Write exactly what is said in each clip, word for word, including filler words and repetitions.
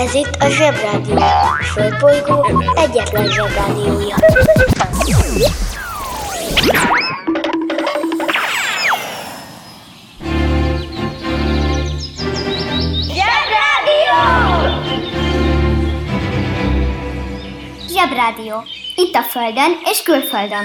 Ez itt a Zsebrádió, a Földbolygó egyetlen Zsebrádiója. Zsebrádió! Zsebrádió. Itt a Földön és külföldön.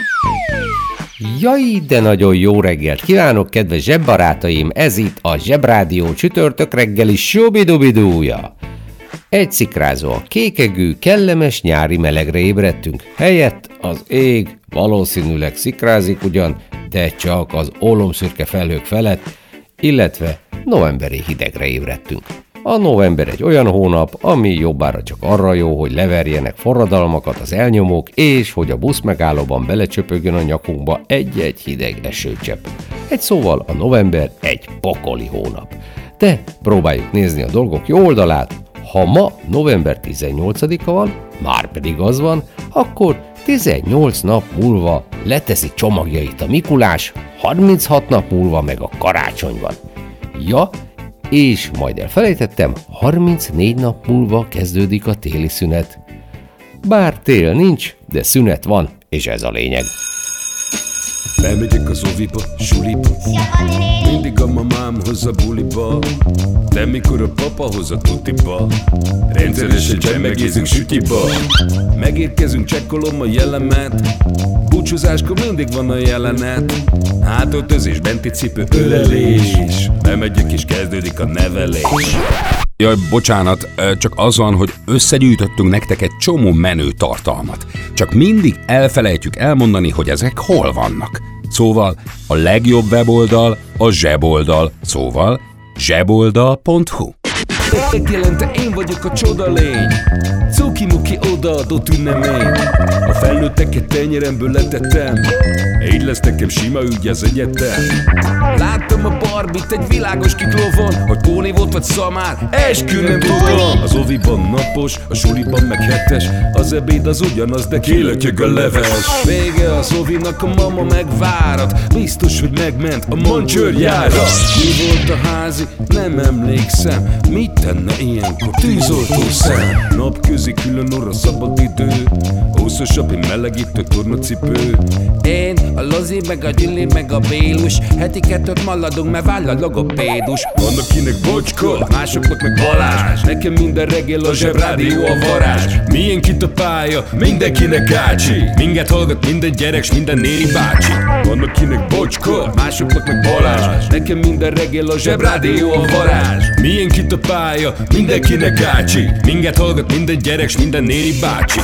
Jaj, de nagyon jó reggelt kívánok, kedves zsebbarátaim! Ez itt a Zsebrádió csütörtök reggeli sobidubidúja. Egy szikrázó, kékegű, kellemes nyári melegre ébredtünk. Helyett az ég valószínűleg szikrázik ugyan, de csak az ólomszürke felhők felett, illetve novemberi hidegre ébredtünk. A november egy olyan hónap, ami jobbára csak arra jó, hogy leverjenek forradalmakat az elnyomók, és hogy a buszmegállóban belecsöpögjön a nyakunkba egy-egy hideg esőcsepp. Egy szóval a november egy pokoli hónap. De próbáljuk nézni a dolgok jó oldalát. Ha ma november tizennyolcadika van, már pedig az van, akkor tizennyolc nap múlva leteszi csomagjait a Mikulás, harminchat nap múlva meg a karácsony van. Ja, és majd elfelejtettem, harmincnégy nap múlva kezdődik a téli szünet. Bár tél nincs, de szünet van, és ez a lényeg. Bemegyek az oviba, suliba, mindig a mamám hoz a buliba, de mikor a papa hoz a tutiba, rendszeresen csemmegézünk sütiba. Megérkezünk, csekkolom a jellemet, búcsúzáskor mindig van a jelenet, hátöltözés, benti cipő, ölelés, bemegyek és kezdődik a nevelés. Jaj, bocsánat, csak az van, hogy összegyűjtöttünk nektek egy csomó menő tartalmat. Csak mindig elfelejtjük elmondani, hogy ezek hol vannak. Szóval a legjobb weboldal a zseboldal, szóval zseboldal pont hu. Megjelente én vagyok a csoda lény, cuki-muki odaadott ünnemény. A felnőtteket tenyeremből letettem, így lesz nekem sima ügy az egyetem. Láttam a Barbit egy világos kiklovon, hogy Póni volt vagy szamár, eskü nem tudom. Az oviban napos, a suliban meg hetes, az ebéd az ugyanaz, de kilötyög a leves. Vége az ovinak, a mama megvárat, biztos, hogy megment a mancsőrjára. Mi volt a házi? Nem emlékszem. Mit tenne ilyenkor tűzoltó szem? Napközi külön orra szabad idő, húszosabb, én melegítő tornacipő. Én, a Lozi, meg a Gyüli, meg a Bélus, heti kettőt maladunk, mert váll a logopédus. Van akinek Bocska, másoknak meg Balázs, nekem minden reggel a Zsebrádió a varázs. Milyen itt a pálya, mindenkinek ácsi, minket hallgat minden gyerek, s minden néri bácsi. Van akinek Bocska, másoknak meg Balázs, nekem minden reggel a Zsebrádió a varázs. Milyen itt a pálya, mindenkinek ácsi, minket hallgat minden gyerek, s minden néri bácsi.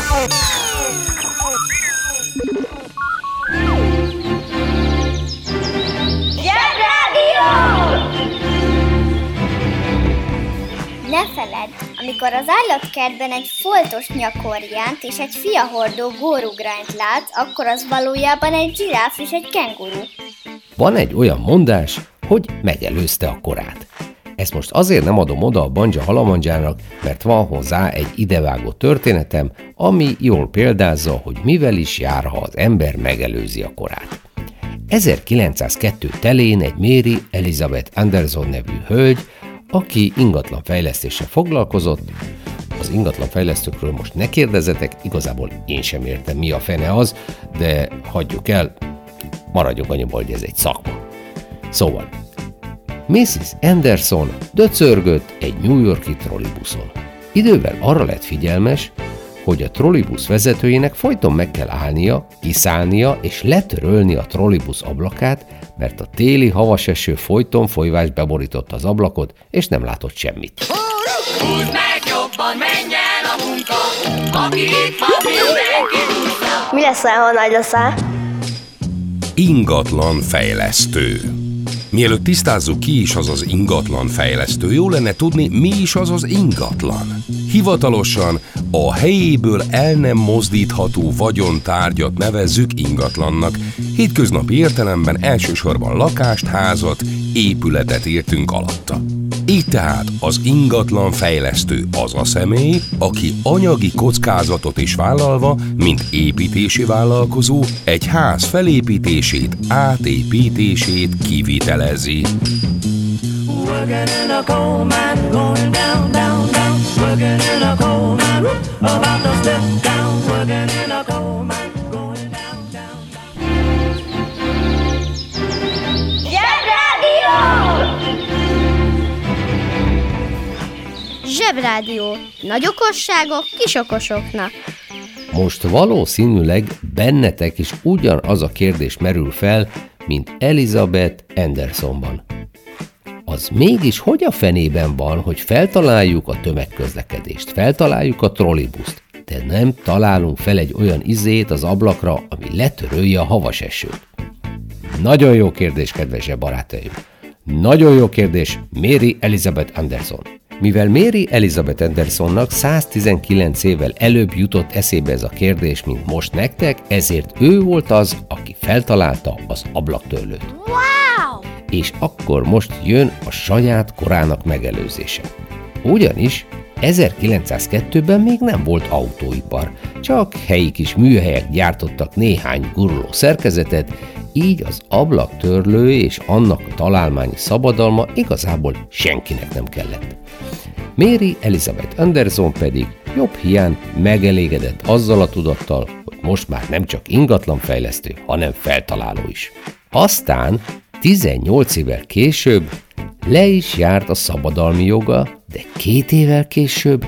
Ne feledd, amikor az állatkertben egy foltos nyakorjánt és egy fiahordó górugrányt látsz, akkor az valójában egy zsiráf és egy kenguru. Van egy olyan mondás, hogy megelőzte a korát. Ezt most azért nem adom oda a Banja Halamadzsának, mert van hozzá egy idevágó történetem, ami jól példázza, hogy mivel is jár, ha az ember megelőzi a korát. ezerkilencszázkettő telén egy Mary Elizabeth Anderson nevű hölgy, aki ingatlanfejlesztéssel foglalkozott. Az ingatlanfejlesztőkről most ne kérdezzetek, igazából én sem értem, mi a fene az, de hagyjuk el, maradjunk annyiból, hogy ez egy szakma. Szóval, missziz Anderson döcörgött egy New York-i trollibuszon. Idővel arra lett figyelmes, hogy a trollibusz vezetőjének folyton meg kell állnia, kiszállnia és letörölni a trollibusz ablakát, mert a téli havas eső folyton folyvás beborította az ablakot, és nem látott semmit. Húzd meg jobban, menj el a munka, aki itt van, mindenki húzza. Mi leszel, ha nagy leszel? Ingatlan fejlesztő. Mielőtt tisztázzuk, ki is az az ingatlan fejlesztő, jó lenne tudni, mi is az az ingatlan. Hivatalosan a helyéből el nem mozdítható vagyontárgyat nevezzük ingatlannak. Hétköznapi értelemben elsősorban lakást, házat, épületet értünk alatta. Így tehát az ingatlan fejlesztő az a személy, aki anyagi kockázatot is vállalva, mint építési vállalkozó, egy ház felépítését, átépítését kivitelezi. Working in a coal mine, going down, down, down. working in a coal mine. About to step down, working in a coal mine. Going down, down, down. Zsebrádió! Zsebrádió. Nagy okosságok kis okosoknak. Most valószínűleg bennetek is ugyanaz a kérdés merül fel, mint Elizabeth Andersonban. Az mégis hogy a fenében van, hogy feltaláljuk a tömegközlekedést, feltaláljuk a trollibuszt, de nem találunk fel egy olyan izét az ablakra, ami letörölje a havas esőt? Nagyon jó kérdés, kedves barátaim! Nagyon jó kérdés, Mary Elizabeth Anderson. Mivel Mary Elizabeth Andersonnak száztizenkilenc évvel előbb jutott eszébe ez a kérdés, mint most nektek, ezért ő volt az, aki feltalálta az ablaktörlőt. Wow! És akkor most jön a saját korának megelőzése. Ugyanis ezerkilencszázkettőben még nem volt autóipar, csak helyi kis műhelyek gyártottak néhány guruló szerkezetet, így az ablaktörlő és annak a találmányi szabadalma igazából senkinek nem kellett. Mary Elizabeth Anderson pedig jobb hiány megelégedett azzal a tudattal, hogy most már nem csak ingatlanfejlesztő, hanem feltaláló is. Aztán tizennyolc évvel később le is járt a szabadalmi joga, de két évvel később,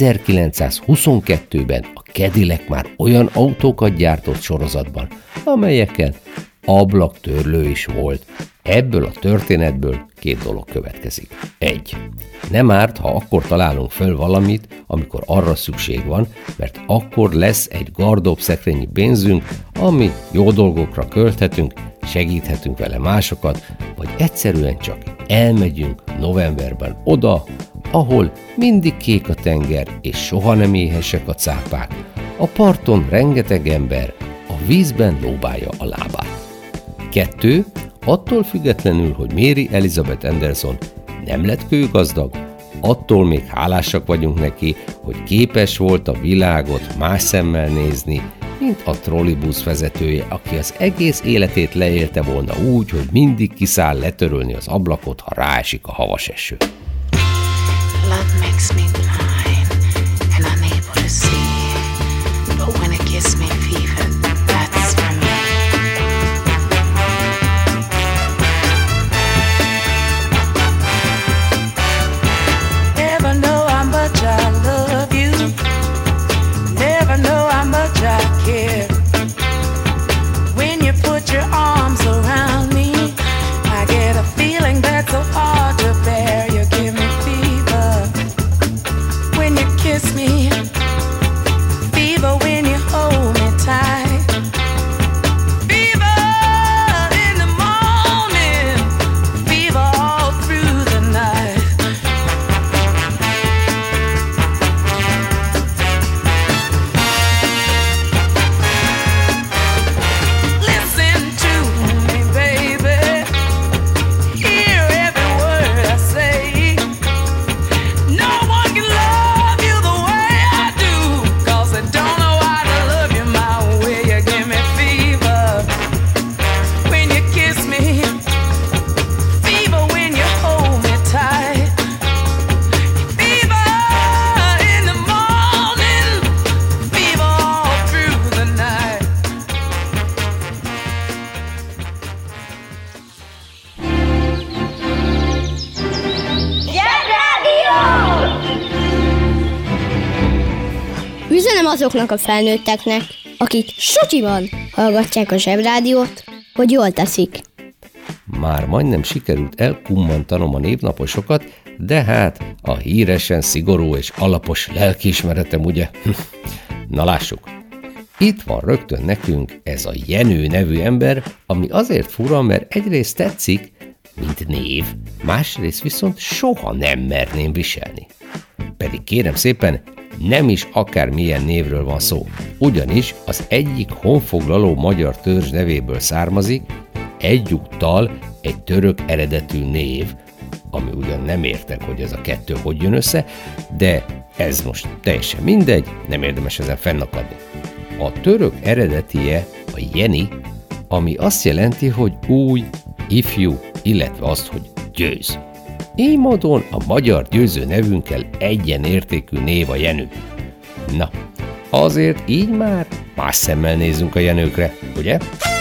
ezerkilencszázhuszonkettőben a Cadillac már olyan autókat gyártott sorozatban, amelyekkel ablaktörlő is volt. Ebből a történetből két dolog következik. Egy. Nem árt, ha akkor találunk föl valamit, amikor arra szükség van, mert akkor lesz egy gardóbb szekrényi pénzünk, ami jó dolgokra költhetünk, segíthetünk vele másokat, vagy egyszerűen csak elmegyünk novemberben oda, ahol mindig kék a tenger, és soha nem éhesek a cápák. A parton rengeteg ember, a vízben lóbálja a lábát. Kettő. Attól függetlenül, hogy Mary Elizabeth Anderson nem lett kőgazdag, attól még hálásak vagyunk neki, hogy képes volt a világot más szemmel nézni, mint a trollibusz vezetője, aki az egész életét leélte volna úgy, hogy mindig kiszáll letörölni az ablakot, ha ráesik a havas eső. Love makes me blind and unable to see, but when it gives me fever, that's for me. Never know how much I love you. Never know how much I care. When you put your arms around me, I get a feeling that's so hard to bear. You give me fever when you kiss me, fever when you hold me tight, fever in the morning, fever all through the night. Listen to me, baby, hear every word I say. No one can love you the way I do, 'cause they don't know how to love you my way. You give me fever when you kiss me, fever when you hold me tight, fever in the morning, fever all through the night. Zsebrádió! Üzenem azoknak a felnőtteknek, akik sutyiban hallgatják a Zsebrádiót, hogy jól teszik. Már majdnem sikerült elkummantanom a névnaposokat, de hát a híresen szigorú és alapos lelkiismeretem, ugye? Na lássuk! Itt van rögtön nekünk ez a Jenő nevű ember, ami azért fura, mert egyrészt tetszik, mint név, másrészt viszont soha nem merném viselni. Pedig kérem szépen, nem is akármilyen névről van szó, ugyanis az egyik honfoglaló magyar törzs nevéből származik, egyúttal egy török eredetű név, ami ugyan nem értek, hogy ez a kettő hogy jön össze, de ez most teljesen mindegy, nem érdemes ezen fennakadni. A török eredetie a Jeni, ami azt jelenti, hogy új, ifjú, illetve azt, hogy győz. Így módon a magyar győző nevünkkel egyenértékű név a Jenő. Na, azért így már más szemmel nézzünk a Jenőkre, ugye?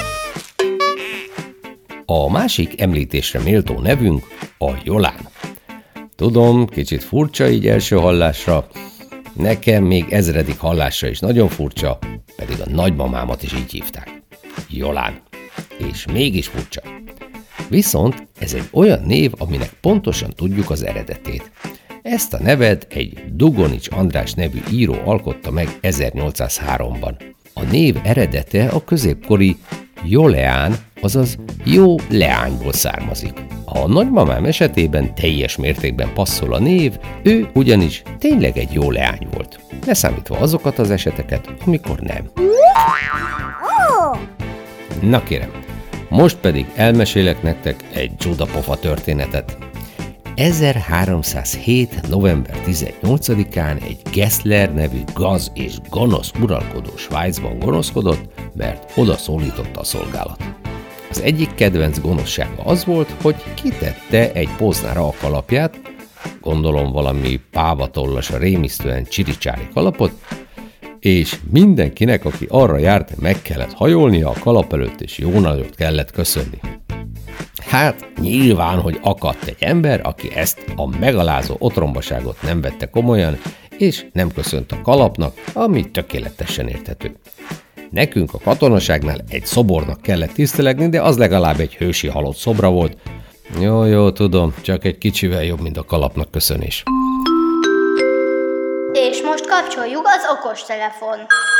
A másik említésre méltó nevünk a Jolán. Tudom, kicsit furcsa így első hallásra, nekem még ezredik hallásra is nagyon furcsa, pedig a nagymamámat is így hívták. Jolán. És mégis furcsa. Viszont ez egy olyan név, aminek pontosan tudjuk az eredetét. Ezt a nevet egy Dugonics András nevű író alkotta meg ezernyolcszázháromban. A név eredete a középkori Joleán, azaz jó leányból származik. A nagymamám esetében teljes mértékben passzol a név, ő ugyanis tényleg egy jó leány volt. Leszámítva azokat az eseteket, amikor nem. Na kérem, most pedig elmesélek nektek egy csodapofa történetet. ezerháromszázhét. november tizennyolcadikán egy Gessler nevű gaz és gonosz uralkodó Svájcban gonoszkodott, mert oda szólította a szolgálat. Az egyik kedvenc gonoszsága az volt, hogy kitette egy poznára a kalapját, gondolom valami pávatollas a rémisztően csiricsári kalapot, és mindenkinek, aki arra járt, meg kellett hajolnia a kalap előtt, és jó nagyot kellett köszönni. Hát nyilván, hogy akadt egy ember, aki ezt a megalázó otrombaságot nem vette komolyan, és nem köszönt a kalapnak, ami tökéletesen érthető. Nekünk a katonaságnál egy szobornak kellett tisztelegni, de az legalább egy hősi halott szobra volt. Jó, jó, tudom, csak egy kicsivel jobb, mint a kalapnak köszönés. És most kapcsoljuk az okostelefon.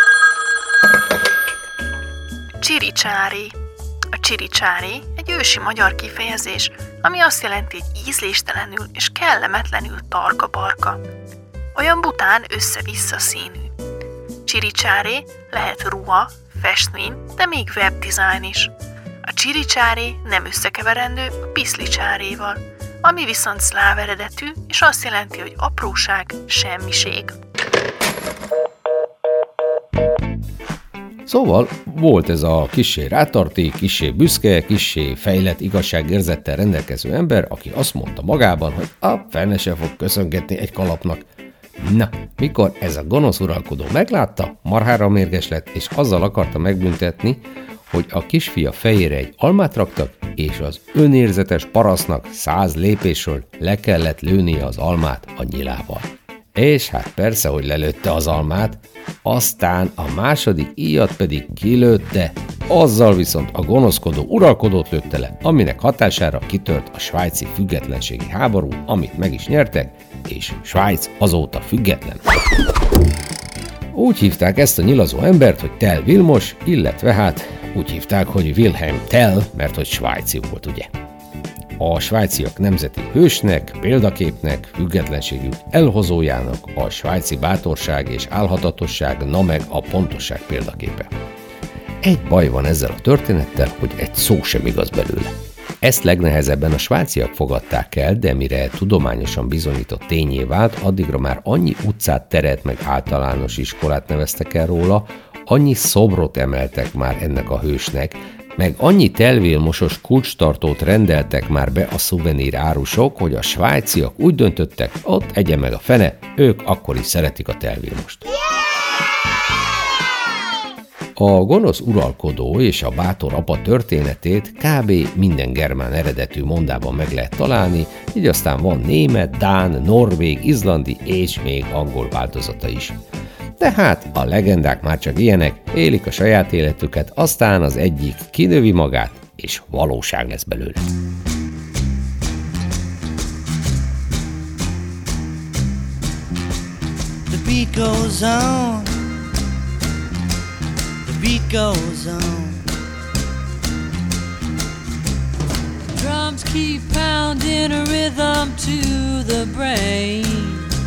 Csiricsári. A csiricsári egy ősi magyar kifejezés, ami azt jelenti, hogy ízléstelenül és kellemetlenül tarka-barka. Olyan bután össze-vissza színű. Csiricsári lehet ruha, festmény, de még webdesign is. A csiricsári nem összekeverendő a piszlicsáréval, ami viszont szláv eredetű, és azt jelenti, hogy apróság, semmiség. Szóval volt ez a kissé rátarti, kissé büszke, kissé fejlett igazságérzettel rendelkező ember, aki azt mondta magában, hogy a fene se fog köszöngetni egy kalapnak. Na, mikor ez a gonosz uralkodó meglátta, marhára mérges lett, és azzal akarta megbüntetni, hogy a kisfia fejére egy almát raktak, és az önérzetes parasztnak száz lépésről le kellett lőnie az almát a nyilával. És hát persze, hogy lelőtte az almát, aztán a második íjat pedig kilőtte, azzal viszont a gonoszkodó uralkodót lőtte le, aminek hatására kitört a svájci függetlenségi háború, amit meg is nyertek, és Svájc azóta független. Úgy hívták ezt a nyilazó embert, hogy Tell Vilmos, illetve hát úgy hívták, hogy Wilhelm Tell, mert hogy svájci volt, ugye. A svájciak nemzeti hősnek, példaképnek, függetlenségük elhozójának a svájci bátorság és álhatatosság, na meg a pontosság példaképe. Egy baj van ezzel a történettel, hogy egy szó sem igaz belőle. Ezt legnehezebben a svájciak fogadták el, de mire tudományosan bizonyított tényé vált, addigra már annyi utcát, teret meg általános iskolát neveztek el róla, annyi szobrot emeltek már ennek a hősnek, meg annyi Tell Vilmosos kulcstartót rendeltek már be a szuvenír árusok, hogy a svájciak úgy döntöttek, ott egye meg a fene, ők akkor is szeretik a Tell Vilmost. A gonosz uralkodó és a bátor apa történetét kb. Minden germán eredetű mondában meg lehet találni, így aztán van német, dán, norvég, izlandi és még angol változata is. De hát a legendák már csak ilyenek, élik a saját életüket, aztán az egyik kinövi magát, és valóság lesz belőle. The beat goes on. The beat goes on. Drums keep pounding a rhythm to the brain.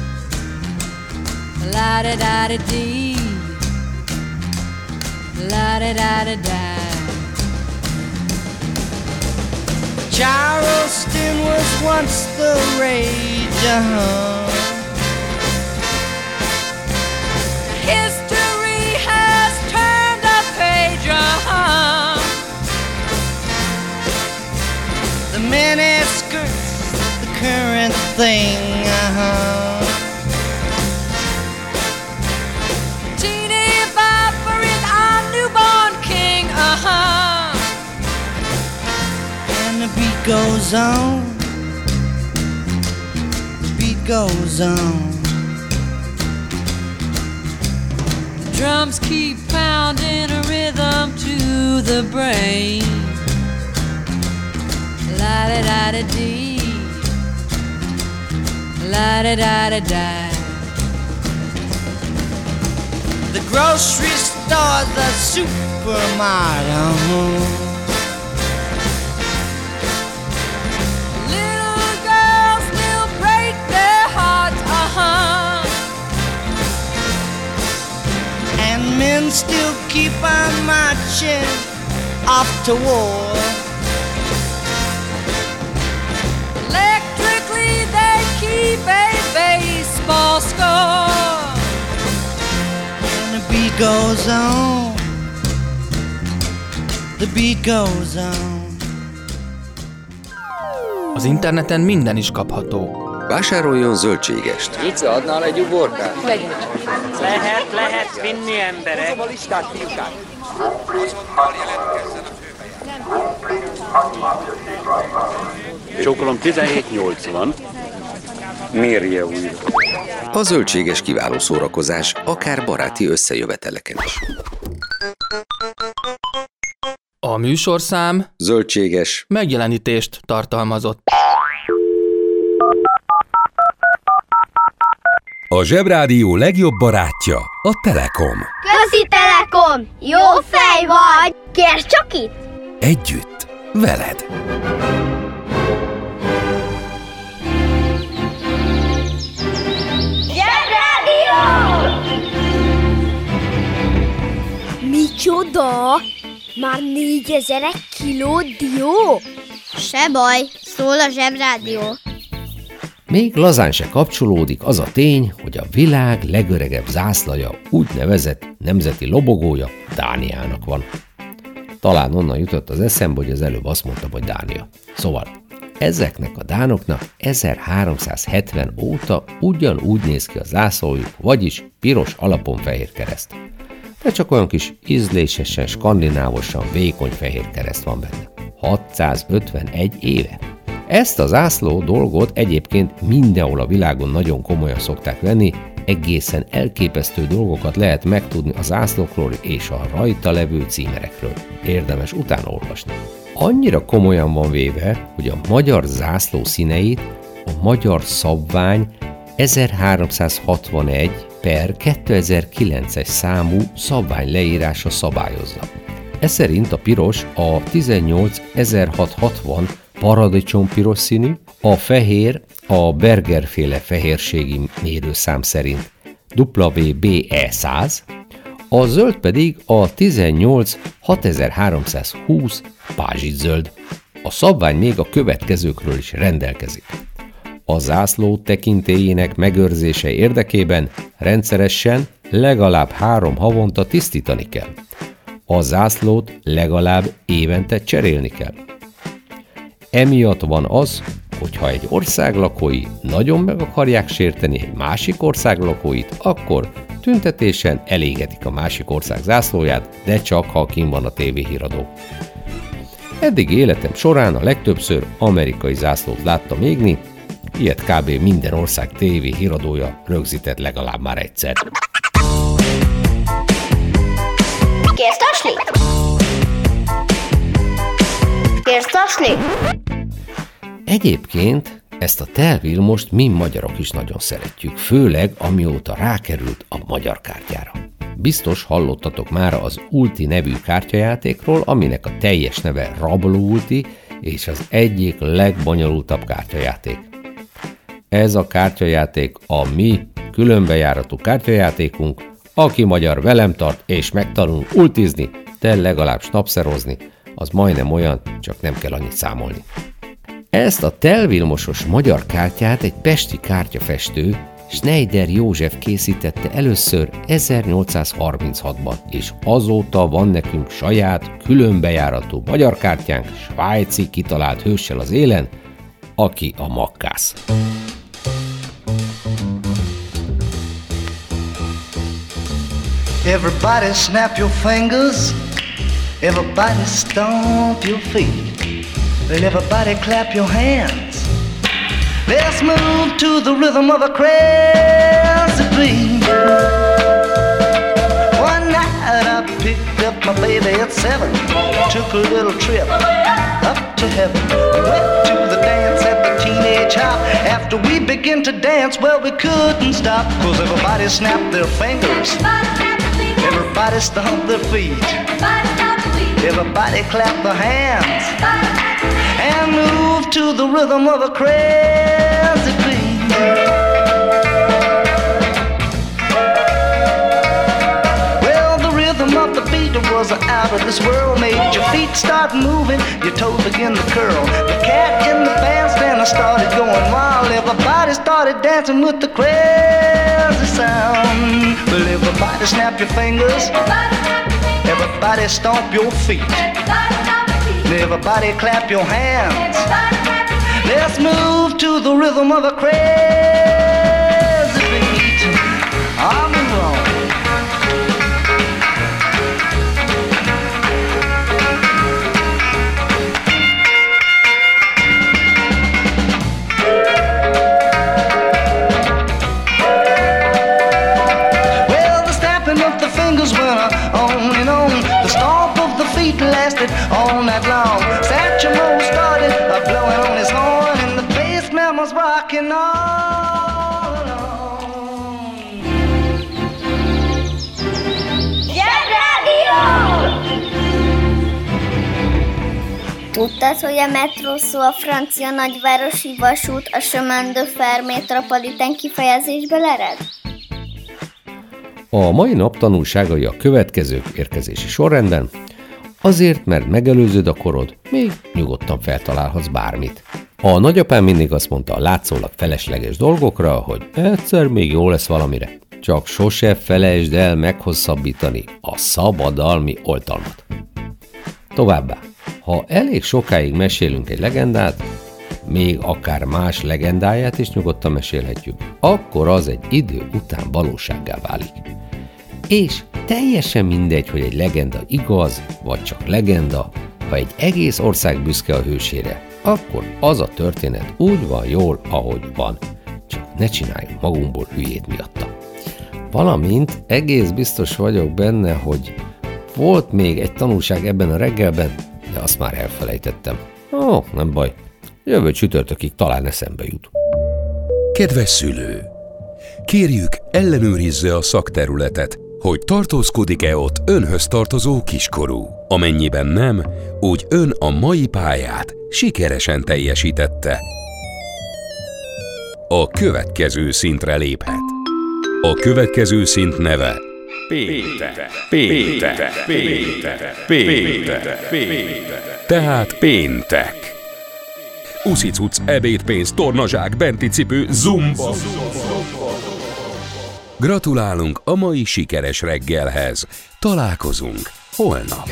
La-da-da-da-dee, la-da-da-da-da. Charleston was once the rage, uh-huh. History has turned a page, uh-huh. The miniskirts, the current thing, uh-huh. Teeny bopper is our newborn king, uh-huh. And the beat goes on, the beat goes on. The drums keep pounding a rhythm to the brain. La-da-da-da-dee, la-da-da-da-da. The grocery store's the supermarket, uh-huh. Little girls still break their hearts, uh-huh. And men still keep on marching off to war. Electrically they keep a baseball score. And the beat goes on, the beat goes on. Az interneten minden is kapható. Vásároljon zöldségest. Ica, adnál egy uborkát? Lehet, lehet vinni emberek. Hozom a listát, fiúkát. Csókolom tizenhét nyolcvan. Mérje újra. A zöldséges kiváló szórakozás, akár baráti összejöveteleken is. A műsorszám zöldséges megjelenítést tartalmazott. A Zsebrádió legjobb barátja a Telekom. Közi Telekom! Jó fej vagy! Kérd csak itt! Együtt, veled! Zsebrádió! Micsoda? Már négyezer kiló dió? Se baj, szól a Zsebrádió. Még lazán se kapcsolódik az a tény, hogy a világ legöregebb zászlaja, úgynevezett nemzeti lobogója Dániának van. Talán onnan jutott az eszembe, hogy az előbb azt mondtam, hogy Dánia. Szóval ezeknek a dánoknak ezerháromszázhetven óta ugyanúgy néz ki a zászlójuk, vagyis piros alapon fehér kereszt. De csak olyan kis ízlésesen, skandinávosan vékony fehér kereszt van benne. hatszázötvenegy éve. Ezt a zászló dolgot egyébként mindenhol a világon nagyon komolyan szokták venni, egészen elképesztő dolgokat lehet megtudni a zászlókról és a rajta levő címerekről. Érdemes utána olvasni. Annyira komolyan van véve, hogy a magyar zászló színeit a magyar szabvány ezerháromszázhatvanegy per kétezer-kilences számú szabvány leírása szabályozza. Ez szerint a piros a tizennyolc ezerhatszázhatvan paradicsom-piros színű, a fehér a Berger-féle fehérségi mérőszám szerint dupla vé bé e száz, a zöld pedig a tizennyolc hatezer-háromszázhúsz pázsitzöld. A szabvány még a következőkről is rendelkezik. A zászló tekintélyének megőrzése érdekében rendszeresen legalább három havonta tisztítani kell. A zászlót legalább évente cserélni kell. Emiatt van az, hogyha egy ország lakói nagyon meg akarják sérteni egy másik ország lakóit, akkor tüntetésen elégetik a másik ország zászlóját, de csak ha kint van a tévéhíradó. Eddig életem során a legtöbbször amerikai zászlót láttam égni, ilyet kb. Minden ország tévéhíradója rögzített legalább már egyszer. Kérsz taslit? Kérsz taslit? Egyébként ezt a telvilmost mi magyarok is nagyon szeretjük, főleg amióta rákerült a magyar kártyára. Biztos hallottatok már az Ulti nevű kártyajátékról, aminek a teljes neve Rabló Ulti, és az egyik legbonyolultabb kártyajáték. Ez a kártyajáték a mi különbejáratú kártyajátékunk, aki magyar velem tart és megtanul ultizni, de legalább snapszerozni, az majdnem olyan, csak nem kell annyit számolni. Ezt a telvilmosos magyar kártyát egy pesti kártyafestő, Schneider József készítette először ezernyolcszázharminchatban, és azóta van nekünk saját, különbejáratú magyar kártyánk, svájci kitalált hőssel az élen, aki a Makkász. Everybody snap your fingers. Everybody stomp your feet. And everybody clap your hands. Let's move to the rhythm of a crazy beat. One night I picked up my baby at seven. Took a little trip up to heaven. Went to the dance at the teenage hop. After we began to dance, well, we couldn't stop. Cause everybody snapped their fingers. Everybody stomped their feet. Everybody clapped their hands. And moved to the rhythm of a crazy beat. Well, the rhythm of the beat was out of this world. Made your feet start moving, your toes begin to curl. The cat in the bandstand started going wild. Everybody started dancing with the crazy sound. Well, everybody snap your fingers. Everybody stomp your feet. Everybody clap your hands. Let's move to the rhythm of a crazy beat. I'm wrong. Well, the snapping of the fingers went on and on. The stomp of the feet lasted all night long. Satchmo started uh, blowing on his horn, and the bass man was rocking all along. Zsebrádió! Tudtad, hogy a metró szó a francia nagyvárosi vasút a chemin de fer métropolitain kifejezésből ered? A mai nap tanulságai a következők érkezési sorrendben. Azért, mert megelőzöd a korod, még nyugodtan feltalálhatsz bármit. A nagyapám mindig azt mondta a látszólag felesleges dolgokra, hogy egyszer még jó lesz valamire. Csak sose felejtsd el meghosszabbítani a szabadalmi oltalmat. Továbbá, ha elég sokáig mesélünk egy legendát, még akár más legendáját is nyugodtan mesélhetjük, akkor az egy idő után valósággá válik. És teljesen mindegy, hogy egy legenda igaz, vagy csak legenda, ha egy egész ország büszke a hősére, akkor az a történet úgy van jól, ahogy van. Csak ne csináljunk magunkból hülyét miatta. Valamint egész biztos vagyok benne, hogy volt még egy tanulság ebben a reggelben, de azt már elfelejtettem. Ó, nem baj. Jövő csütörtökig talán eszembe jut. Kedves szülő! Kérjük, ellenőrizze a szakterületet, hogy tartózkodik-e ott önhöz tartozó kiskorú. Amennyiben nem, úgy ön a mai pályát sikeresen teljesítette. A következő szintre léphet. A következő szint neve Péntek, péntek, péntek, péntek, péntek. Tehát péntek. Uszicuc, ebédpénz, tornazsák, benti cipő, zumba. Gratulálunk a mai sikeres reggelhez. Találkozunk holnap.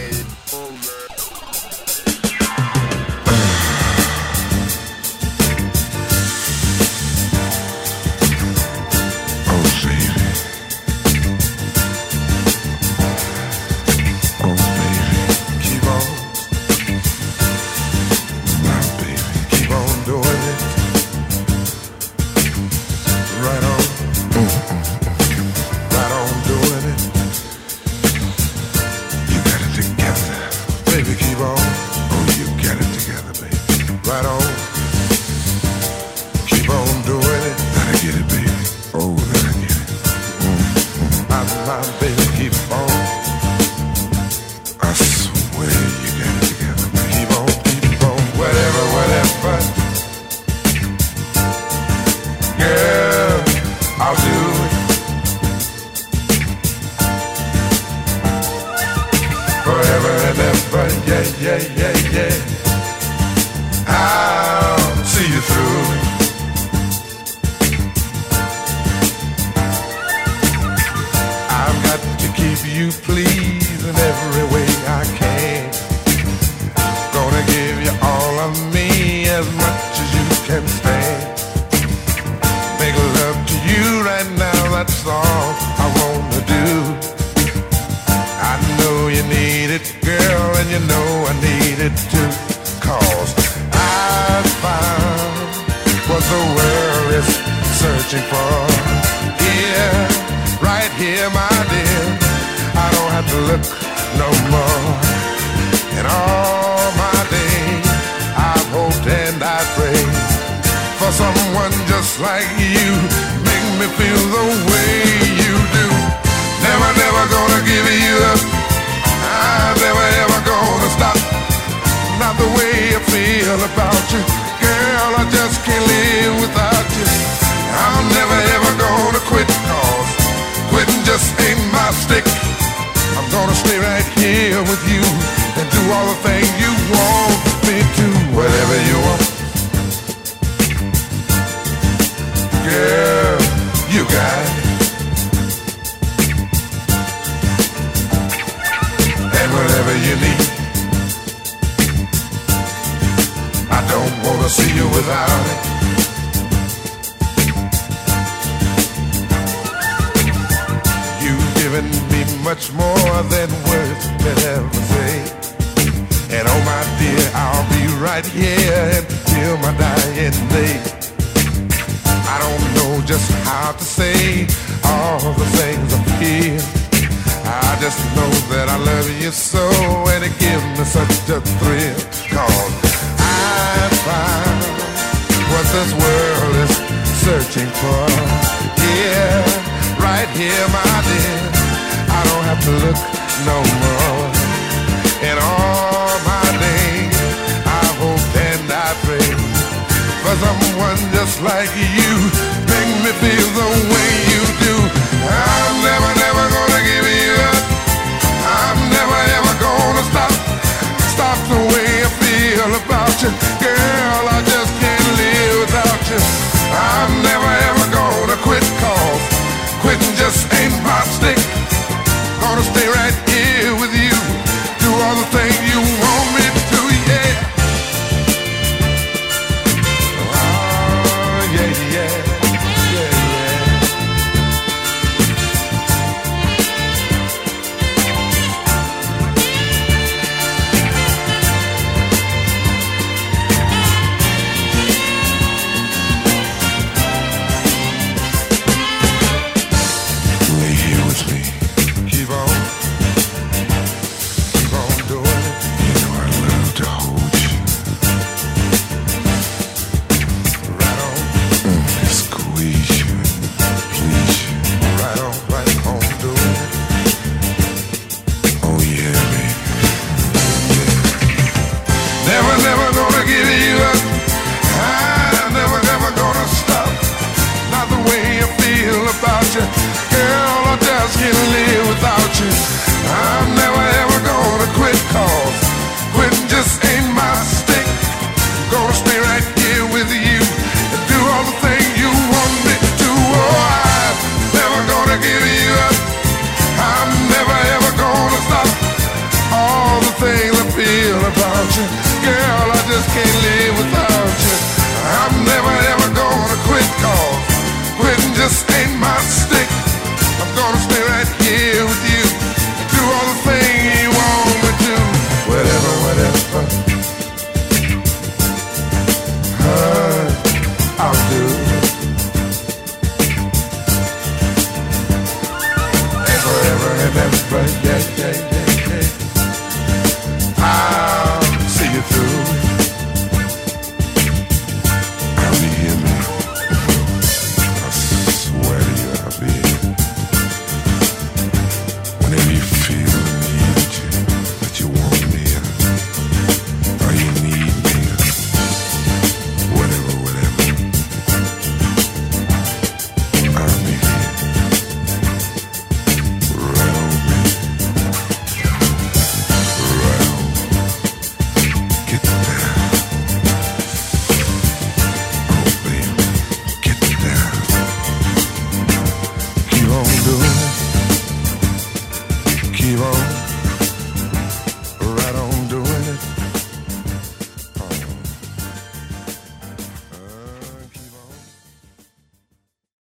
when you know I needed to. Cause I found what the world is searching for. Here, right here, my dear, I don't have to look no more. In all my days, I've hoped and I prayed for someone just like you, make me feel the way you do. Never, never gonna give you up. I'm never ever gonna stop. Not the way I feel about you, girl, I just can't live without you. I'm never ever gonna quit, cause quitting just ain't my stick. I'm gonna stay right here with you and do all the things you want me to. Whatever you want, girl, you got it. And whatever you need, I don't wanna see you without it. You've given me much more than words could ever say. And oh my dear, I'll be right here until my dying day. I don't know just how to say all the things I feel. I just know that I love you so, and it gives me such a thrill. Cause I found what this world is searching for. Yeah, right here, my dear, I don't have to look no more. In all my days, I've hoped and I prayed for someone just like you, make me feel the way you do. I'm never, never gonna give you up. I'm never ever gonna stop. Stop the way I feel about you, girl, I just can't live without you. I'm never ever gonna quit, cause quitting just ain't my stick. Gonna stay right here with you, do all the things you want me to, yeah. Oh, yeah, yeah, yeah, yeah. Lay here with me. Keep on, keep on doing it. You know I love to hold you. Right on, mm, squeeze you, please you. Right on, right on, doing it. Oh yeah, baby, yeah. Never, never gonna give you up. I'm never, never gonna stop. Not the way I feel about you, girl, I just can't live without you. I'm never ever gonna quit, cause quitting just ain't my stick. Gonna stay right here with you and do all the things you want me to. Oh, I'm never gonna give you up. I'm never ever gonna stop. All the things I feel about you, girl, I just can't live without you. I'm never ever gonna quit, cause quitting just ain't my stick.